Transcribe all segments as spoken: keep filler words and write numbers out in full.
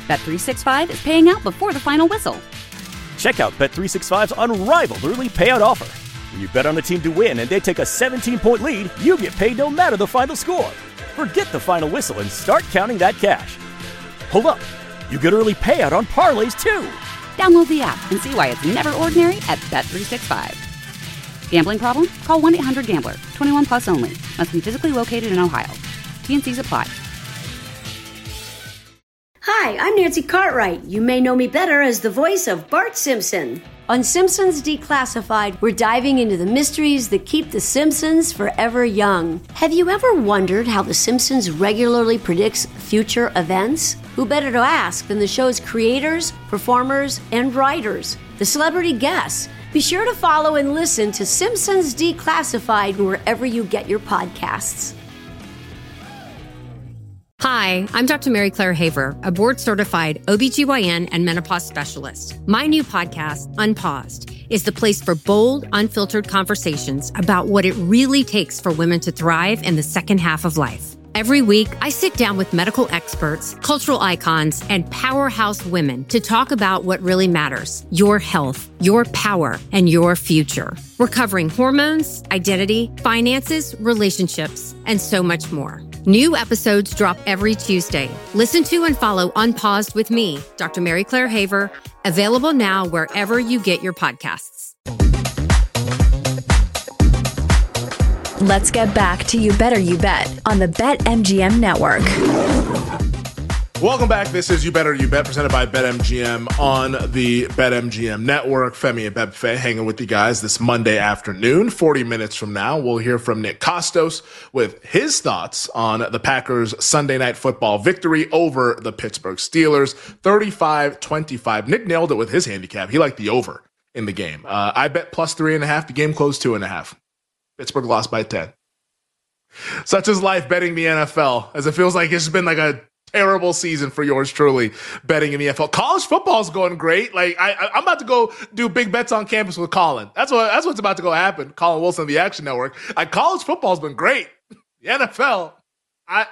Bet three sixty-five is paying out before the final whistle. Check out Bet three sixty-five's unrivaled early payout offer. When you bet on a team to win and they take a seventeen-point lead, you get paid no matter the final score. Forget the final whistle and start counting that cash. Hold up. You get early payout on parlays, too. Download the app and see why it's never ordinary at Bet three sixty-five. Gambling problem? Call one eight hundred gambler. twenty-one plus only. Must be physically located in Ohio. T N Cs apply. Hi, I'm Nancy Cartwright. You may know me better as the voice of Bart Simpson. On Simpsons Declassified, we're diving into the mysteries that keep the Simpsons forever young. Have you ever wondered how The Simpsons regularly predicts future events? Who better to ask than the show's creators, performers, and writers, the celebrity guests? Be sure to follow and listen to Simpsons Declassified wherever you get your podcasts. Hi, I'm Doctor Mary Claire Haver, a board-certified O B G Y N and menopause specialist. My new podcast, Unpaused, is the place for bold, unfiltered conversations about what it really takes for women to thrive in the second half of life. Every week, I sit down with medical experts, cultural icons, and powerhouse women to talk about what really matters: your health, your power, and your future. We're covering hormones, identity, finances, relationships, and so much more. New episodes drop every Tuesday. Listen to and follow Unpaused with me, Doctor Mary Claire Haver, available now wherever you get your podcasts. Let's get back to You Better You Bet on the BetMGM Network. Welcome back. This is You Better You Bet, presented by BetMGM on the BetMGM Network. Femi and Bebfe hanging with you guys this Monday afternoon. forty minutes from now, we'll hear from Nick Kostos with his thoughts on the Packers' Sunday Night Football victory over the Pittsburgh Steelers, thirty-five twenty-five. Nick nailed it with his handicap. He liked the over in the game. Uh, I bet plus three and a half. The game closed two and a half. Pittsburgh lost by ten. Such is life betting the N F L, as it feels like it's been like a terrible season for yours truly betting in the N F L. College football is going great. Like I, I, I'm about to go do big bets on campus with Colin. That's what that's what's about to go happen. Colin Wilson of the Action Network. Like, college football's been great. The N F L, I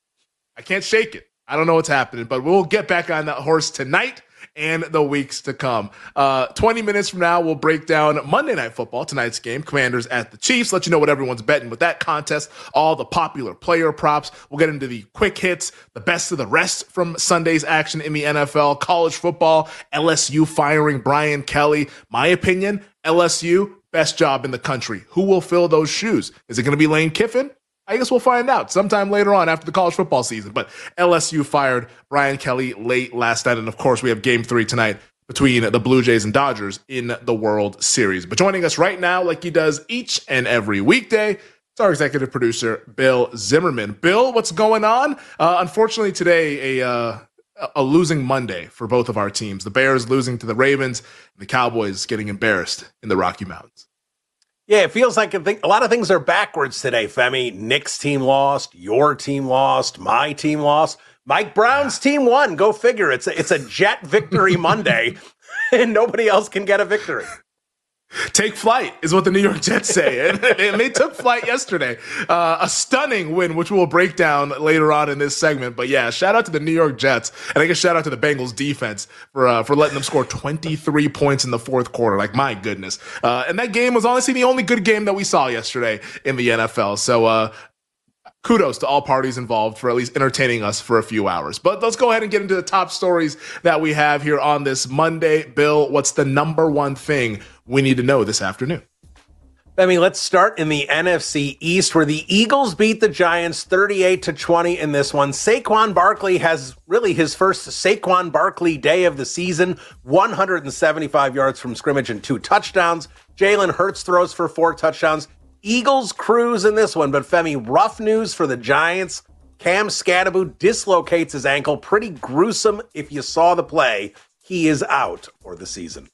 I can't shake it. I don't know what's happening, but we'll get back on that horse tonight and the weeks to come. Uh, twenty minutes from now, we'll break down Monday Night Football, tonight's game, Commanders at the Chiefs, let you know what everyone's betting with that contest, all the popular player props. We'll get into the quick hits, the best of the rest from Sunday's action in the N F L, college football, L S U firing Brian Kelly. My opinion, L S U, best job in the country. Who will fill those shoes? Is it going to be Lane Kiffin? I guess we'll find out sometime later on after the college football season. But L S U fired Brian Kelly late last night. And, of course, we have game three tonight between the Blue Jays and Dodgers in the World Series. But joining us right now, like he does each and every weekday, it's our executive producer, Bill Zimmerman. Bill, what's going on? Uh, unfortunately, today, a, uh, a losing Monday for both of our teams. The Bears losing to the Ravens, and the Cowboys getting embarrassed in the Rocky Mountains. Yeah, it feels like a, thing, a lot of things are backwards today, Femi. Nick's team lost, your team lost, my team lost. Mike Brown's team won. Go figure. It's a, it's a Jet victory Monday, and nobody else can get a victory. Take flight is what the New York Jets say. And, and they took flight yesterday. Uh, a stunning win, which we'll break down later on in this segment. But yeah, shout out to the New York Jets. And I guess shout out to the Bengals defense for uh, for letting them score twenty-three points in the fourth quarter. Like, my goodness. Uh, and that game was honestly the only good game that we saw yesterday in the N F L. So uh, kudos to all parties involved for at least entertaining us for a few hours. But let's go ahead and get into the top stories that we have here on this Monday. Bill, what's the number one thing we need to know this afternoon? I mean, let's start in the N F C East, where the Eagles beat the Giants thirty-eight to twenty in this one. Saquon Barkley has really his first Saquon Barkley day of the season, one hundred seventy-five yards from scrimmage and two touchdowns. Jalen Hurts throws for four touchdowns. Eagles cruise in this one, but Femi, rough news for the Giants. Cam Scatterbo dislocates his ankle. Pretty gruesome if you saw the play. He is out for the season.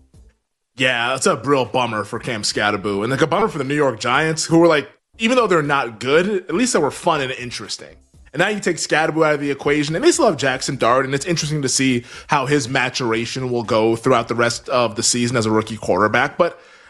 Yeah, that's a real bummer for Cam Scatterbo. And like a bummer for the New York Giants, who were like, even though they're not good, at least they were fun and interesting. And now you take Scatterbo out of the equation, and they still have Jackson Dart, and it's interesting to see how his maturation will go throughout the rest of the season as a rookie quarterback. But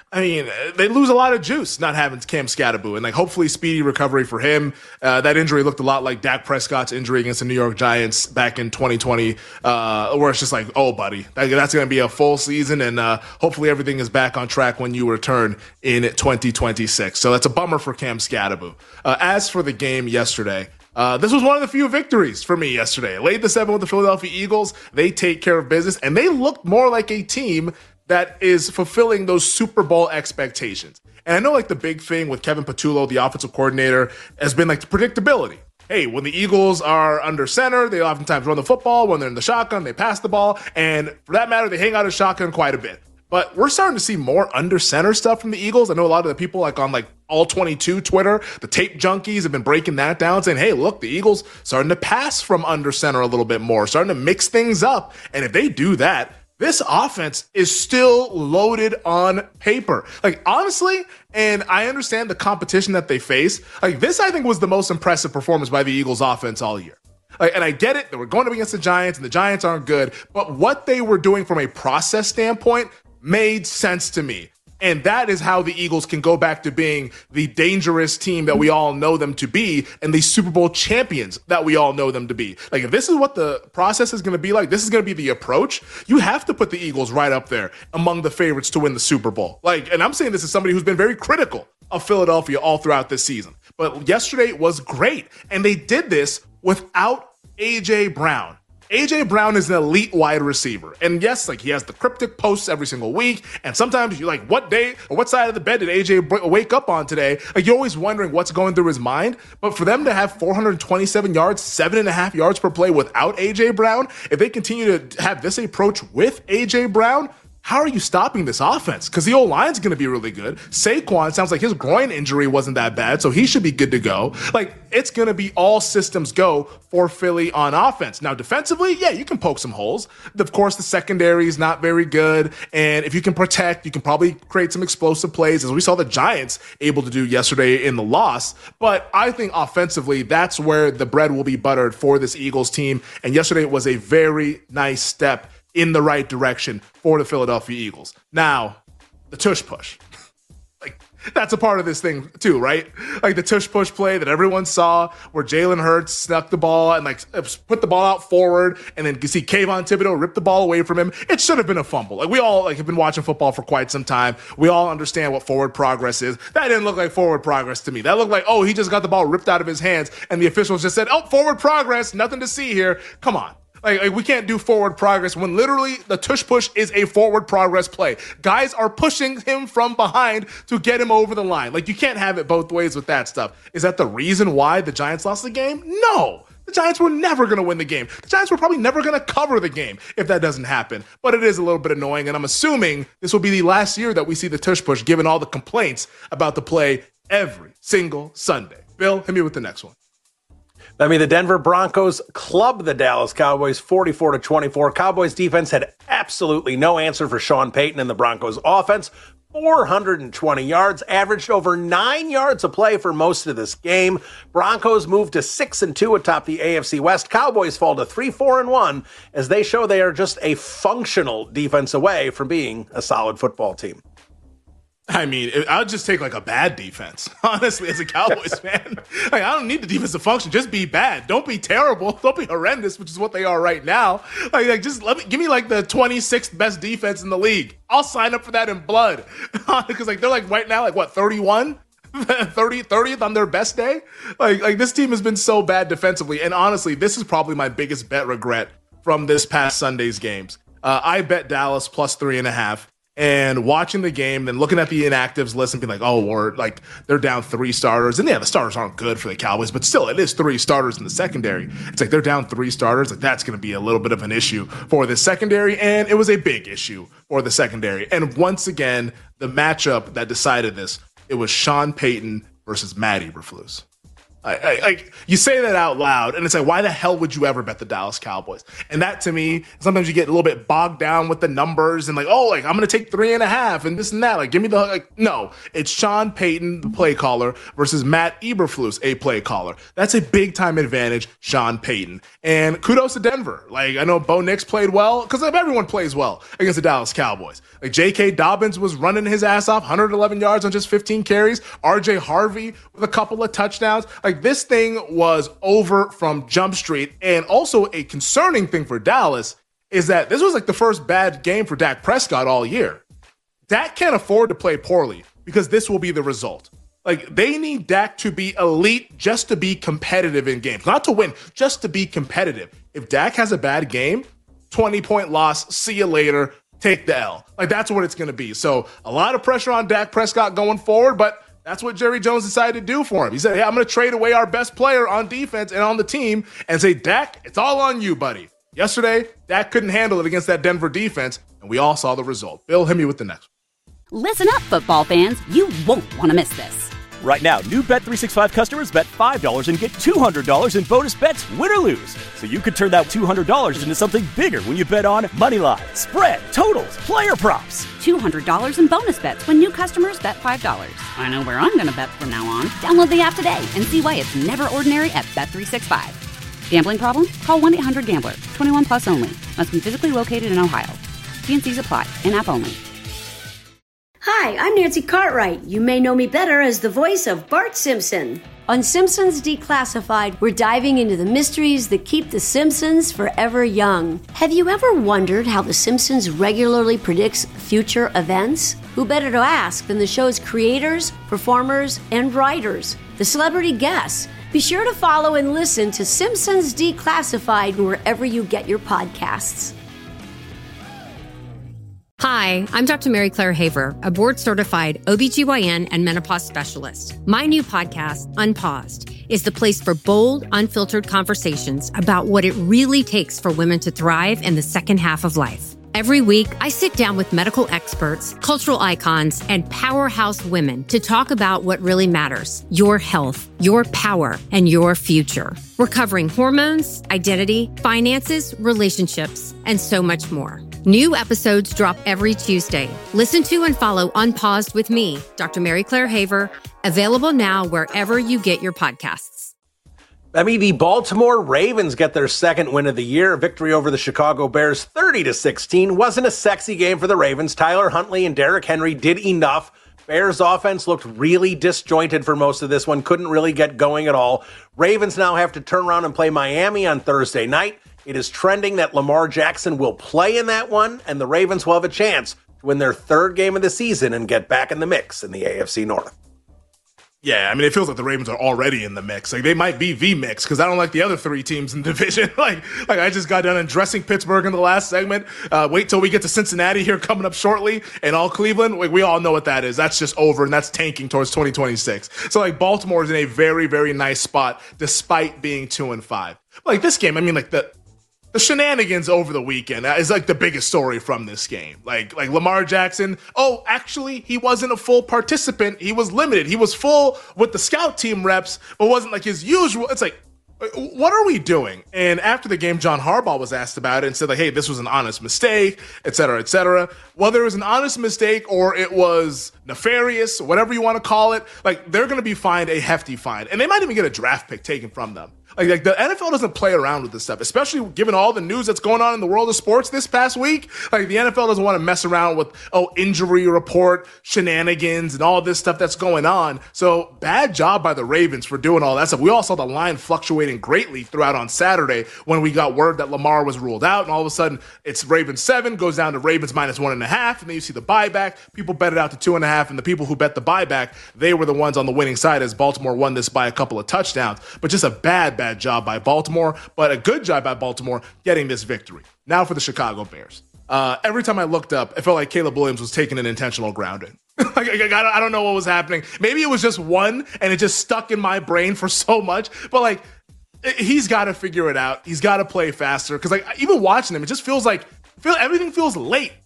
I mean, they lose a lot of juice not having Cam Skattebo, and like hopefully speedy recovery for him. Uh, that injury looked a lot like Dak Prescott's injury against the New York Giants back in twenty twenty, uh, where it's just like, oh, buddy, that, that's going to be a full season, and uh, hopefully everything is back on track when you return in twenty twenty-six. So that's a bummer for Cam Skattebo. Uh, as for the game yesterday, Uh, this was one of the few victories for me yesterday. Laid the seven with the Philadelphia Eagles. They take care of business, and they looked more like a team that is fulfilling those Super Bowl expectations. And I know like the big thing with Kevin Patullo, the offensive coordinator, has been like the predictability. Hey, when the Eagles are under center, they oftentimes run the football. When they're in the shotgun, they pass the ball. And for that matter, they hang out of shotgun quite a bit. But we're starting to see more under center stuff from the Eagles. I know a lot of the people like on like all twenty-two Twitter, the tape junkies have been breaking that down, saying, hey, look, the Eagles starting to pass from under center a little bit more, starting to mix things up. And if they do that, this offense is still loaded on paper. Like, honestly, and I understand the competition that they face, like this I think was the most impressive performance by the Eagles offense all year. Like, and I get it, they were going up against the Giants, and the Giants aren't good, but what they were doing from a process standpoint made sense to me. And that is how the Eagles can go back to being the dangerous team that we all know them to be and the Super Bowl champions that we all know them to be. Like, if this is what the process is going to be like, this is going to be the approach, you have to put the Eagles right up there among the favorites to win the Super Bowl. Like, and I'm saying this as somebody who's been very critical of Philadelphia all throughout this season. But yesterday was great. And they did this without A J Brown. A J Brown is an elite wide receiver. And yes, like he has the cryptic posts every single week. And sometimes you're like, what day or what side of the bed did A J wake up on today? Like you're always wondering what's going through his mind. But for them to have four hundred twenty-seven yards, seven and a half yards per play without A J Brown, if they continue to have this approach with A J Brown, how are you stopping this offense? Because the O-line's going to be really good. Saquon sounds like his groin injury wasn't that bad, so he should be good to go. Like, it's going to be all systems go for Philly on offense. Now, defensively, yeah, you can poke some holes. Of course, the secondary is not very good, and if you can protect, you can probably create some explosive plays, as we saw the Giants able to do yesterday in the loss. But I think offensively, that's where the bread will be buttered for this Eagles team, and yesterday was a very nice step in the right direction for the Philadelphia Eagles. Now, the tush push. Like, that's a part of this thing too, right? Like the tush push play that everyone saw where Jalen Hurts snuck the ball and like put the ball out forward, and then you see Kayvon Thibodeau rip the ball away from him. It should have been a fumble. Like we all like have been watching football for quite some time. We all understand what forward progress is. That didn't look like forward progress to me. That looked like, oh, he just got the ball ripped out of his hands and the officials just said, oh, forward progress, nothing to see here. Come on. Like, like, we can't do forward progress when literally the tush push is a forward progress play. Guys are pushing him from behind to get him over the line. Like, you can't have it both ways with that stuff. Is that the reason why the Giants lost the game? No. The Giants were never going to win the game. The Giants were probably never going to cover the game if that doesn't happen. But it is a little bit annoying, and I'm assuming this will be the last year that we see the tush push, given all the complaints about the play every single Sunday. Bill, hit me with the next one. I mean, the Denver Broncos clubbed the Dallas Cowboys forty-four to twenty-four. Cowboys defense had absolutely no answer for Sean Payton and the Broncos offense. four hundred twenty yards, averaged over nine yards a play for most of this game. Broncos moved to six and two atop the A F C West. Cowboys fall to three, four and one as they show they are just a functional defense away from being a solid football team. I mean, I would just take like a bad defense, honestly, as a Cowboys fan. Like, I don't need the defense to function. Just be bad. Don't be terrible. Don't be horrendous, which is what they are right now. Like, like just let me give me like the twenty-sixth best defense in the league. I'll sign up for that in blood. Because like they're like right now, like what, thirty-one? thirty, thirtieth on their best day? Like, like this team has been so bad defensively. And honestly, this is probably my biggest bet regret from this past Sunday's games. Uh, I bet Dallas plus three and a half. And watching the game, then looking at the inactives list and being like, oh, or like they're down three starters. And yeah, the starters aren't good for the Cowboys, but still, it is three starters in the secondary. It's like they're down three starters. Like that's going to be a little bit of an issue for the secondary. And it was a big issue for the secondary. And once again, the matchup that decided this, it was Sean Payton versus Matt Eberflus. I, I, you say that out loud, and it's like, why the hell would you ever bet the Dallas Cowboys? And that, to me, sometimes you get a little bit bogged down with the numbers and like, oh, like, I'm going to take three and a half and this and that. Like, give me the, like, no. It's Sean Payton, the play caller, versus Matt Eberflus, a play caller. That's a big-time advantage, Sean Payton. And kudos to Denver. Like, I know Bo Nix played well, because everyone plays well against the Dallas Cowboys. Like, J K. Dobbins was running his ass off, one hundred eleven yards on just fifteen carries. R J. Harvey with a couple of touchdowns. Like, this thing was over from Jump Street. And also a concerning thing for Dallas is that this was like the first bad game for Dak Prescott all year. Dak can't afford to play poorly because this will be the result. Like, they need Dak to be elite just to be competitive in games. Not to win, just to be competitive. If Dak has a bad game, twenty-point loss, see you later, take the L. Like, that's what it's going to be. So a lot of pressure on Dak Prescott going forward, but that's what Jerry Jones decided to do for him. He said, hey, I'm going to trade away our best player on defense and on the team and say, Dak, it's all on you, buddy. Yesterday, Dak couldn't handle it against that Denver defense, and we all saw the result. Bill, hit me with the next one. Listen up, football fans. You won't want to miss this. Right now, new Bet three sixty-five customers bet five dollars and get two hundred dollars in bonus bets, win or lose. So you could turn that two hundred dollars into something bigger when you bet on money line, spread, totals, player props. two hundred dollars in bonus bets when new customers bet five dollars. I know where I'm going to bet from now on. Download the app today and see why it's never ordinary at Bet three sixty-five. Gambling problem? Call one eight hundred gambler. twenty-one plus only. Must be physically located in Ohio. T N Cs apply. In-app only. Hi, I'm Nancy Cartwright. You may know me better as the voice of Bart Simpson. On Simpsons Declassified, we're diving into the mysteries that keep the Simpsons forever young. Have you ever wondered how the Simpsons regularly predicts future events? Who better to ask than the show's creators, performers, and writers, the celebrity guests? Be sure to follow and listen to Simpsons Declassified wherever you get your podcasts. Hi, I'm Doctor Mary Claire Haver, a board-certified O B G Y N and menopause specialist. My new podcast, Unpaused, is the place for bold, unfiltered conversations about what it really takes for women to thrive in the second half of life. Every week, I sit down with medical experts, cultural icons, and powerhouse women to talk about what really matters: your health, your power, and your future. We're covering hormones, identity, finances, relationships, and so much more. New episodes drop every Tuesday. Listen to and follow Unpaused with me, Doctor Mary Claire Haver, available now wherever you get your podcasts. I mean, the Baltimore Ravens get their second win of the year. A victory over the Chicago Bears thirty to sixteen. Wasn't a sexy game for the Ravens. Tyler Huntley and Derrick Henry did enough. Bears offense looked really disjointed for most of this one. Couldn't really get going at all. Ravens now have to turn around and play Miami on Thursday night. It is trending that Lamar Jackson will play in that one, and the Ravens will have a chance to win their third game of the season and get back in the mix in the A F C North. Yeah, I mean, it feels like the Ravens are already in the mix. Like, they might be the mix because I don't like the other three teams in the division. like, like I just got done addressing Pittsburgh in the last segment. Uh, wait till we get to Cincinnati here coming up shortly, and all Cleveland. Like, we all know what that is. That's just over, and that's tanking towards twenty twenty-six. So, like, Baltimore is in a very, very nice spot despite being two and five. Like, this game, I mean, like the. The shenanigans over the weekend is like the biggest story from this game. Like, like Lamar Jackson, oh, actually, he wasn't a full participant. He was limited. He was full with the scout team reps, but wasn't like his usual. It's like, what are we doing? And after the game, John Harbaugh was asked about it and said, like, hey, this was an honest mistake, et cetera, et cetera. Whether it was an honest mistake or it was nefarious, whatever you want to call it, like, they're going to be fined a hefty fine. And they might even get a draft pick taken from them. Like, like the N F L doesn't play around with this stuff, especially given all the news that's going on in the world of sports this past week. Like, the N F L doesn't want to mess around with, oh, injury report, shenanigans, and all this stuff that's going on. So, bad job by the Ravens for doing all that stuff. We all saw the line fluctuating greatly throughout on Saturday when we got word that Lamar was ruled out, and all of a sudden, it's Ravens seven, goes down to Ravens minus one and a half, and then you see the buyback. People bet it out to two and a half, and the people who bet the buyback, they were the ones on the winning side as Baltimore won this by a couple of touchdowns. But just a bad, bad job by Baltimore, but a good job by Baltimore getting this victory. Now for the Chicago Bears. Uh, every time I looked up, it felt like Caleb Williams was taking an intentional grounding. like, I, I don't know what was happening. Maybe it was just one, and it just stuck in my brain for so much. But, like, he's got to figure it out. He's got to play faster. Because, like, even watching him, it just feels like feel, everything feels late.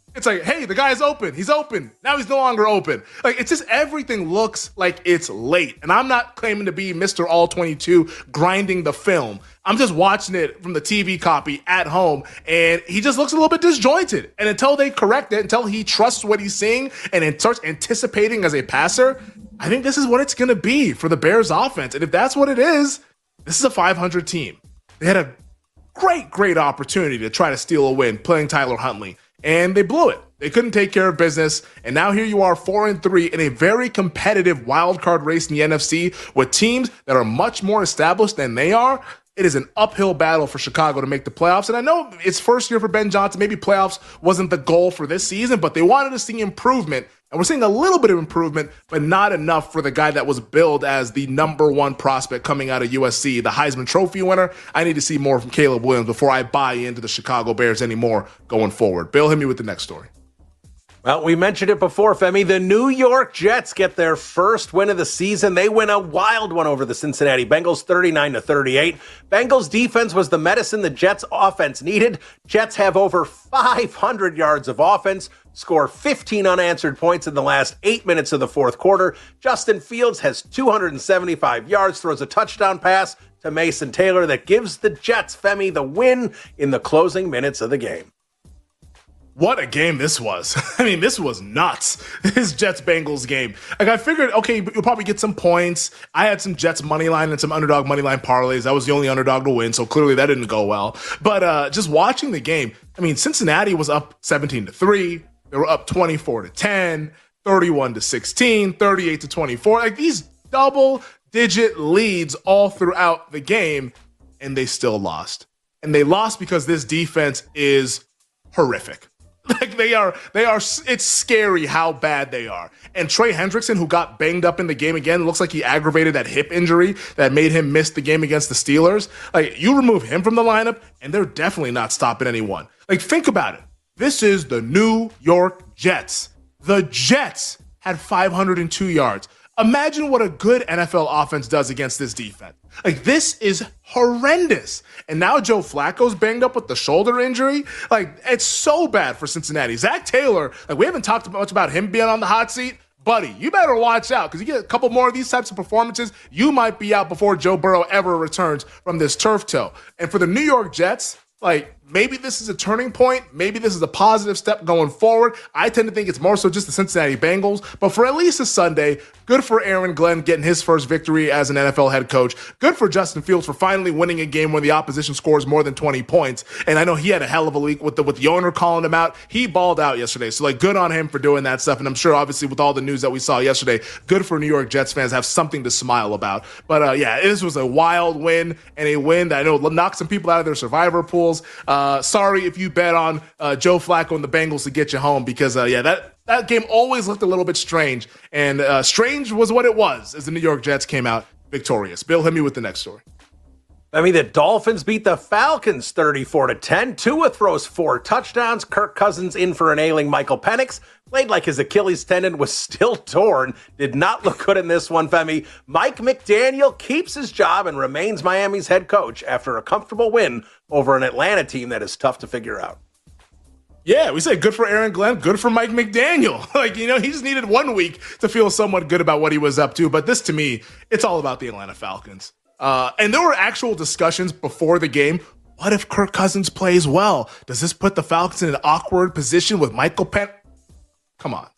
It's like, hey, the guy's open. He's open. Now he's no longer open. Like, it's just everything looks like it's late. And I'm not claiming to be Mister All twenty-two grinding the film. I'm just watching it from the T V copy at home, and he just looks a little bit disjointed. And until they correct it, until he trusts what he's seeing and it starts anticipating as a passer, I think this is what it's going to be for the Bears offense. And if that's what it is, this is a five hundred team. They had a great, great opportunity to try to steal a win playing Tyler Huntley. And they blew it. They couldn't take care of business. And now here you are, four and three in a very competitive wild card race in the N F C with teams that are much more established than they are. It is an uphill battle for Chicago to make the playoffs. And I know it's first year for Ben Johnson. Maybe playoffs wasn't the goal for this season, but they wanted to see improvement. And we're seeing a little bit of improvement, but not enough for the guy that was billed as the number one prospect coming out of U S C, the Heisman Trophy winner. I need to see more from Caleb Williams before I buy into the Chicago Bears anymore going forward. Bill, hit me with the next story. Well, we mentioned it before, Femi. The New York Jets get their first win of the season. They win a wild one over the Cincinnati Bengals, thirty-nine to thirty-eight. Bengals defense was the medicine the Jets offense needed. Jets have over five hundred yards of offense, score fifteen unanswered points in the last eight minutes of the fourth quarter. Justin Fields has two hundred seventy-five yards, throws a touchdown pass to Mason Taylor that gives the Jets, Femi, the win in the closing minutes of the game. What a game this was. I mean, this was nuts. This Jets-Bengals game. Like, I figured, okay, you'll probably get some points. I had some Jets money line and some underdog money line parlays. I was the only underdog to win, so clearly that didn't go well. But uh, just watching the game, I mean, Cincinnati was up seventeen to three. They were up twenty-four to ten, thirty-one to sixteen, thirty-eight to twenty-four. Like, these double-digit leads all throughout the game, and they still lost. And they lost because this defense is horrific. Like they are, they are, it's scary how bad they are. And Trey Hendrickson, who got banged up in the game again, looks like he aggravated that hip injury that made him miss the game against the Steelers. Like, you remove him from the lineup, and they're definitely not stopping anyone. Like, think about it. This is the New York Jets. The Jets had five hundred two yards. Imagine what a good N F L offense does against this defense. Like, this is horrendous. And now Joe Flacco's banged up with the shoulder injury. Like, it's so bad for Cincinnati. Zach Taylor, like, we haven't talked much about him being on the hot seat. Buddy, you better watch out, because you get a couple more of these types of performances, you might be out before Joe Burrow ever returns from this turf toe. And for the New York Jets, like, maybe this is a turning point. Maybe this is a positive step going forward. I tend to think it's more so just the Cincinnati Bengals. But for at least a Sunday, good for Aaron Glenn getting his first victory as an N F L head coach. Good for Justin Fields for finally winning a game where the opposition scores more than twenty points. And I know he had a hell of a week with the, with the owner calling him out. He balled out yesterday. So, like, good on him for doing that stuff. And I'm sure, obviously, with all the news that we saw yesterday, good for New York Jets fans to have something to smile about. But, uh, yeah, this was a wild win, and a win that I know knocked some people out of their survivor pools. Uh, sorry if you bet on uh, Joe Flacco and the Bengals to get you home, because, uh, yeah, that, that game always looked a little bit strange. And uh, strange was what it was as the New York Jets came out victorious. Bill, hit me with the next story. I mean, the Dolphins beat the Falcons thirty-four to ten. Tua throws four touchdowns. Kirk Cousins in for an ailing Michael Penix. Played like his Achilles tendon was still torn. Did not look good in this one, Femi. Mike McDaniel keeps his job and remains Miami's head coach after a comfortable win over an Atlanta team that is tough to figure out. Yeah, we say good for Aaron Glenn, good for Mike McDaniel. Like, you know, he just needed one week to feel somewhat good about what he was up to. But this, to me, it's all about the Atlanta Falcons. Uh, and there were actual discussions before the game. What if Kirk Cousins plays well? Does this put the Falcons in an awkward position with Michael Penn? Come on.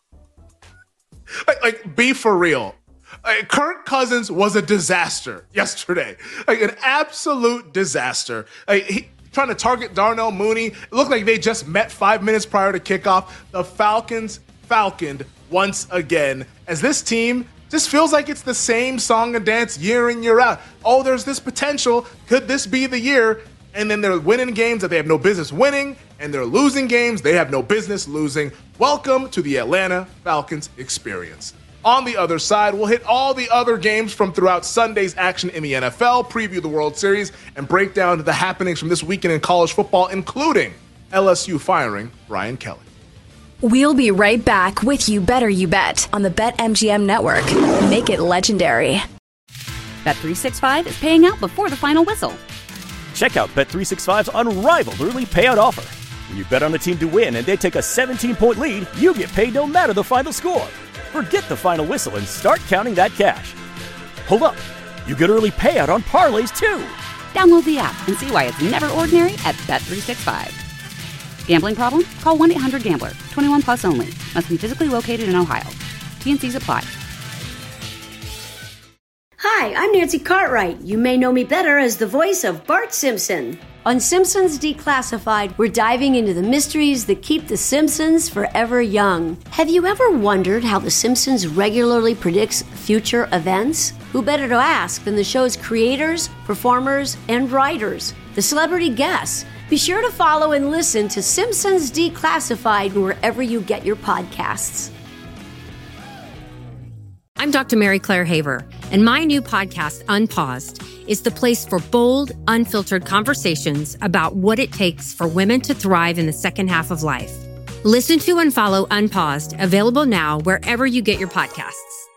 Like, like be for real. Like, Kirk Cousins was a disaster yesterday. Like, an absolute disaster. Like, he, trying to target Darnell Mooney. It looked like they just met five minutes prior to kickoff. The Falcons falconed once again, as this team just feels like it's the same song and dance year in, year out. Oh, there's this potential. Could this be the year? And then they're winning games that they have no business winning, and they're losing games they have no business losing. Welcome to the Atlanta Falcons experience. On the other side, we'll hit all the other games from throughout Sunday's action in the N F L, preview the World Series, and break down the happenings from this weekend in college football, including L S U firing Brian Kelly. We'll be right back with You Better You Bet on the BetMGM Network. Make it legendary. Bet three sixty-five is paying out before the final whistle. Check out Bet three sixty-five's unrivaled early payout offer. When you bet on the team to win and they take a seventeen-point lead, you get paid no matter the final score. Forget the final whistle and start counting that cash. Hold up. You get early payout on parlays, too. Download the app and see why it's never ordinary at Bet three sixty-five. Gambling problem? Call one eight hundred gambler. twenty-one plus only. Must be physically located in Ohio. T N Cs apply. Hi, I'm Nancy Cartwright. You may know me better as the voice of Bart Simpson. On Simpsons Declassified, we're diving into the mysteries that keep the Simpsons forever young. Have you ever wondered how the Simpsons regularly predicts future events? Who better to ask than the show's creators, performers, and writers, the celebrity guests? Be sure to follow and listen to Simpsons Declassified wherever you get your podcasts. I'm Doctor Mary Claire Haver, and my new podcast, Unpaused, is the place for bold, unfiltered conversations about what it takes for women to thrive in the second half of life. Listen to and follow Unpaused, available now wherever you get your podcasts.